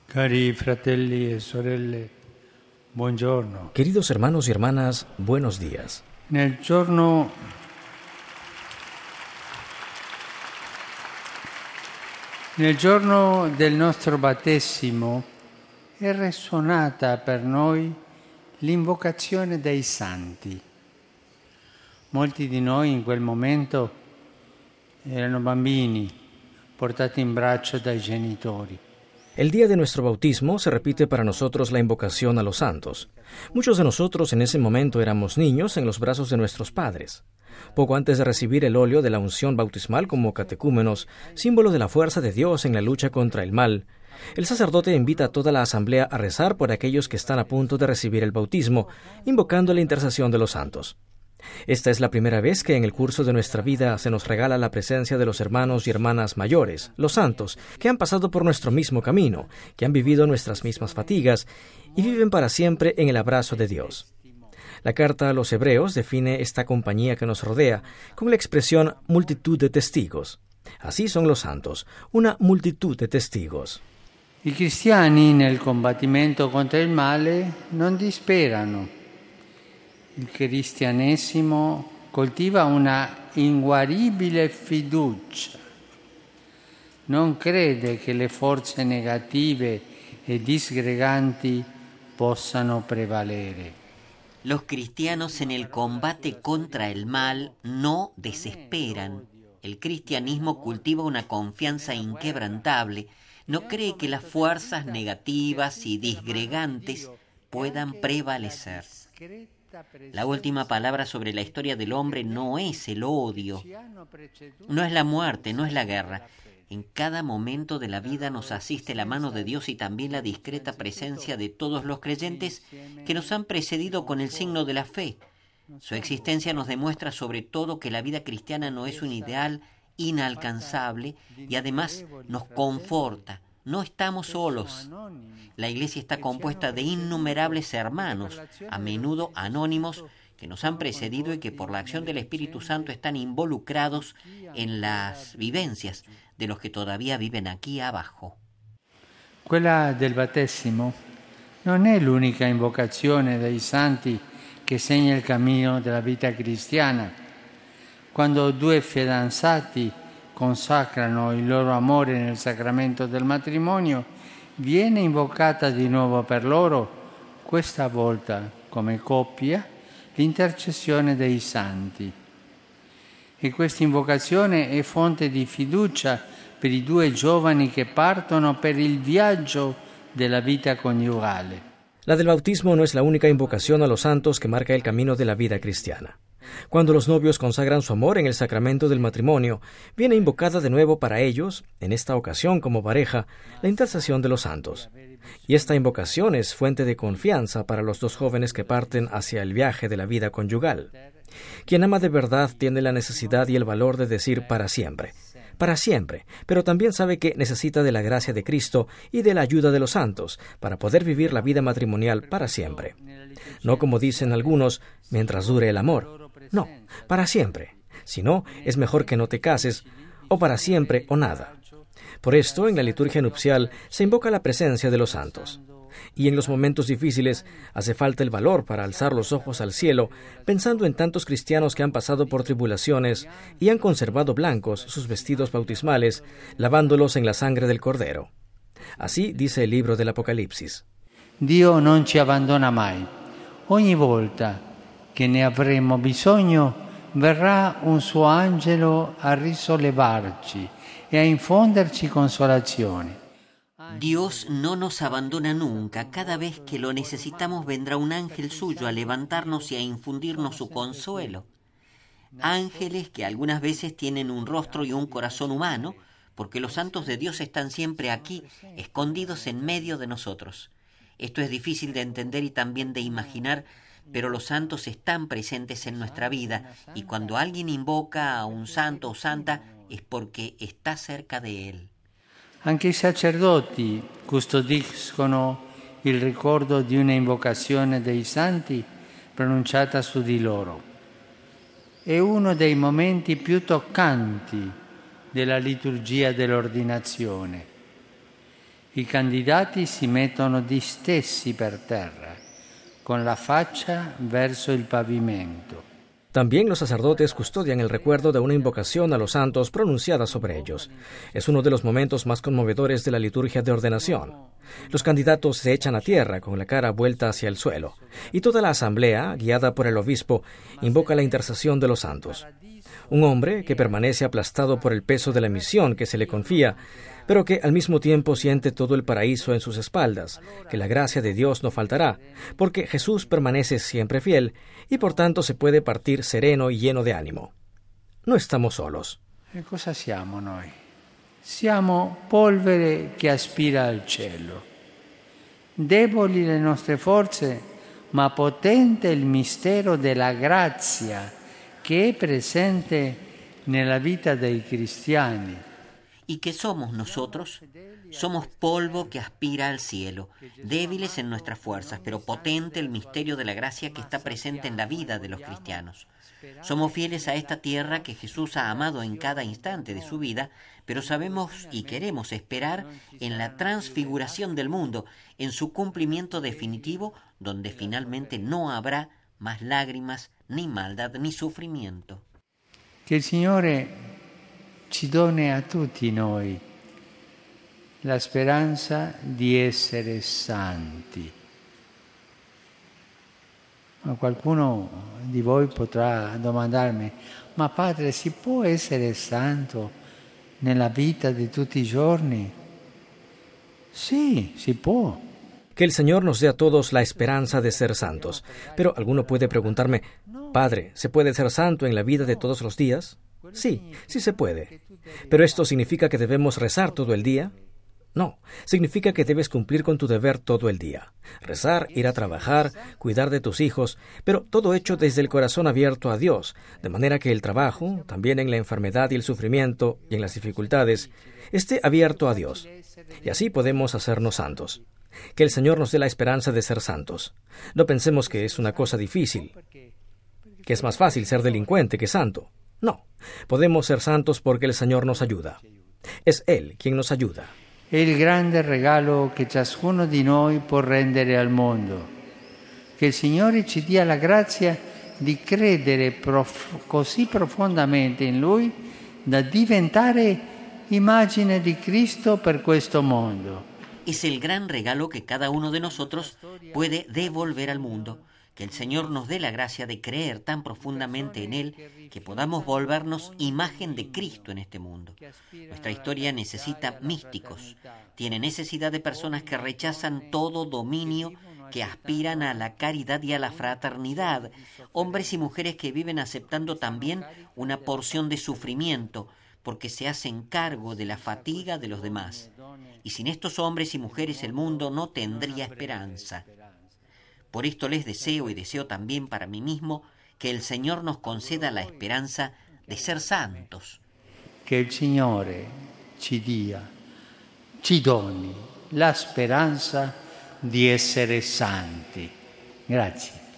Cari fratelli e sorelle, buongiorno. Queridos hermanos y hermanas, buenos días. Nel giorno del nostro battesimo è risuonata per noi l'invocazione dei santi. Molti di noi in quel momento erano bambini portati in braccio dai genitori. El día de nuestro bautismo se repite para nosotros la invocación a los santos. Muchos de nosotros en ese momento éramos niños en los brazos de nuestros padres. Poco antes de recibir el óleo de la unción bautismal como catecúmenos, símbolo de la fuerza de Dios en la lucha contra el mal, el sacerdote invita a toda la asamblea a rezar por aquellos que están a punto de recibir el bautismo, invocando la intercesión de los santos. Esta es la primera vez que en el curso de nuestra vida se nos regala la presencia de los hermanos y hermanas mayores, los santos, que han pasado por nuestro mismo camino, que han vivido nuestras mismas fatigas y viven para siempre en el abrazo de Dios. La carta a los Hebreos define esta compañía que nos rodea con la expresión multitud de testigos. Así son los santos, una multitud de testigos. I cristiani nel combattimento contro il male non disperano. Il cristianesimo coltiva una inguaribile fiducia. Non crede che le forze negative e disgreganti possano prevalere. Los cristianos en el combate contra el mal no desesperan. El cristianismo cultiva una confianza inquebrantable. No cree que las fuerzas negativas y disgregantes puedan prevalecer. La última palabra sobre la historia del hombre no es el odio, no es la muerte, no es la guerra. En cada momento de la vida nos asiste la mano de Dios y también la discreta presencia de todos los creyentes que nos han precedido con el signo de la fe. Su existencia nos demuestra sobre todo que la vida cristiana no es un ideal inalcanzable y además nos conforta. No estamos solos. La Iglesia está compuesta de innumerables hermanos, a menudo anónimos, que nos han precedido y que por la acción del Espíritu Santo están involucrados en las vivencias de los que todavía viven aquí abajo. Quella del battesimo non è l'unica invocazione dei santi che segna il cammino della vita cristiana. Quando due fidanzati consacrano il loro amore nel sacramento del matrimonio, viene invocata di nuovo per loro, questa volta come coppia, l'intercessione dei santi. E questa invocazione è fonte di fiducia per i due giovani che partono per il viaggio della vita coniugale. La del bautismo no es la única invocación a los santos que marca el camino de la vida cristiana. Cuando los novios consagran su amor en el sacramento del matrimonio, viene invocada de nuevo para ellos, en esta ocasión como pareja, la intercesión de los santos. Y esta invocación es fuente de confianza para los dos jóvenes que parten hacia el viaje de la vida conyugal. Quien ama de verdad tiene la necesidad y el valor de decir para siempre, pero también sabe que necesita de la gracia de Cristo y de la ayuda de los santos para poder vivir la vida matrimonial para siempre. No como dicen algunos, mientras dure el amor. No, para siempre. Si no, es mejor que no te cases, o para siempre o nada. Por esto, en la liturgia nupcial se invoca la presencia de los santos. Y en los momentos difíciles hace falta el valor para alzar los ojos al cielo, pensando en tantos cristianos que han pasado por tribulaciones y han conservado blancos sus vestidos bautismales, lavándolos en la sangre del Cordero. Así dice el libro del Apocalipsis. Dio non ci abbandona mai. Ogni volta che ne avremo bisogno, verrà un suo angelo a risollevarci e a infonderci consolazione. Dios no nos abandona nunca. Cada vez que lo necesitamos vendrá un ángel suyo a levantarnos y a infundirnos su consuelo. Ángeles que algunas veces tienen un rostro y un corazón humano, porque los santos de Dios están siempre aquí, escondidos en medio de nosotros. Esto es difícil de entender y también de imaginar, pero los santos están presentes en nuestra vida y cuando alguien invoca a un santo o santa es porque está cerca de él. Anche i sacerdoti custodiscono il ricordo di una invocazione dei santi pronunciata su di loro. È uno dei momenti più toccanti della liturgia dell'ordinazione. I candidati si mettono distesi per terra, con la faccia verso il pavimento. También los sacerdotes custodian el recuerdo de una invocación a los santos pronunciada sobre ellos. Es uno de los momentos más conmovedores de la liturgia de ordenación. Los candidatos se echan a tierra con la cara vuelta hacia el suelo, y toda la asamblea, guiada por el obispo, invoca la intercesión de los santos. Un hombre que permanece aplastado por el peso de la misión que se le confía, pero que al mismo tiempo siente todo el paraíso en sus espaldas, que la gracia de Dios no faltará, porque Jesús permanece siempre fiel y por tanto se puede partir sereno y lleno de ánimo. No estamos solos. E cosa siamo noi? Siamo polvere che aspira al cielo. Deboli le nostre forze, ma potente il mistero della grazia che è presente nella vita dei cristiani. ¿Y qué somos nosotros? Somos polvo que aspira al cielo, débiles en nuestras fuerzas, pero potente el misterio de la gracia que está presente en la vida de los cristianos. Somos fieles a esta tierra que Jesús ha amado en cada instante de su vida, pero sabemos y queremos esperar en la transfiguración del mundo, en su cumplimiento definitivo, donde finalmente no habrá más lágrimas, ni maldad, ni sufrimiento. Che il Signore ci doni a tutti noi la speranza di essere santi. Ma qualcuno di voi potrà domandarmi, ma padre, si può essere santo nella vita di tutti i giorni? Sí, si può. Que el Señor nos dé a todos la esperanza de ser santos. Pero alguno puede preguntarme, Padre, ¿se puede ser santo en la vida de todos los días? Sí, sí se puede. ¿Pero esto significa que debemos rezar todo el día? No, significa que debes cumplir con tu deber todo el día. Rezar, ir a trabajar, cuidar de tus hijos, pero todo hecho desde el corazón abierto a Dios, de manera que el trabajo, también en la enfermedad y el sufrimiento y en las dificultades, esté abierto a Dios. Y así podemos hacernos santos. Que el Señor nos dé la esperanza de ser santos. No pensemos que es una cosa difícil, que es más fácil ser delincuente que santo. No, podemos ser santos porque el Señor nos ayuda. Es Él quien nos ayuda. È il grande regalo che ciascuno di noi può rendere al mondo. Che il Signore ci dia la grazia di credere così profondamente in Lui da diventare immagine di Cristo per questo mondo. Es el gran regalo que cada uno de nosotros puede devolver al mundo. Que el Señor nos dé la gracia de creer tan profundamente en Él que podamos volvernos imagen de Cristo en este mundo. Nuestra historia necesita místicos. Tiene necesidad de personas que rechazan todo dominio, que aspiran a la caridad y a la fraternidad. Hombres y mujeres que viven aceptando también una porción de sufrimiento, porque se hacen cargo de la fatiga de los demás. Y sin estos hombres y mujeres el mundo no tendría esperanza. Por esto les deseo y deseo también para mí mismo que el Señor nos conceda la esperanza de ser santos. Que el Signore ci doni la speranza di essere santi. Grazie.